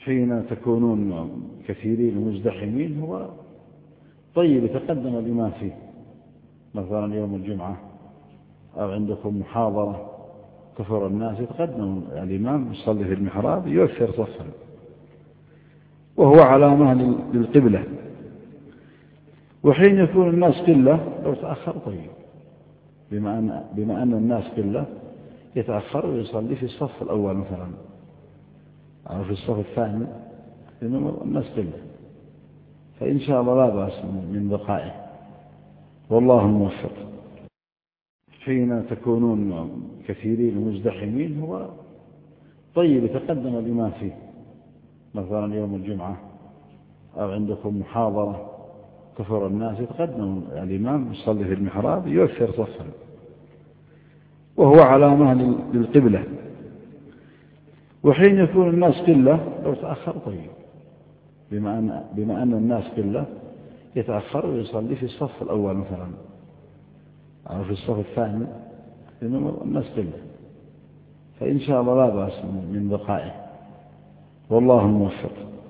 حين تكونون كثيرين مزدحمين هو طيب يتقدم الإمام فيه، مثلا يوم الجمعة أو عندكم محاضرة كثر الناس، يتقدم الإمام يصلي في المحراب يؤثر صفا، وهو علامة للقبلة. وحين يكون الناس قلة لو تأخر طيب، بما أن الناس قلة يتأخر ويصلي في الصف الأول مثلا أو في الصف الثاني، لأن الناس قلة، فإن شاء الله لا بأس من بقائه، والله الموفق. حين تكونون كثيرين مزدحمين هو طيب يتقدم الإمام فيه، مثلا يوم الجمعة أو عندكم محاضرة كثر الناس، يتقدم الإمام يصلي في المحراب يؤثر صفا، وهو علامة للقبلة. وحين يكون الناس قلة لو تأخر طيب، بما أن الناس قلة يتأخر ويصلي في الصف الأول مثلا أو في الصف الثاني، لأن الناس قلة، فإن شاء الله لا بأس من بقائه، والله الموفق.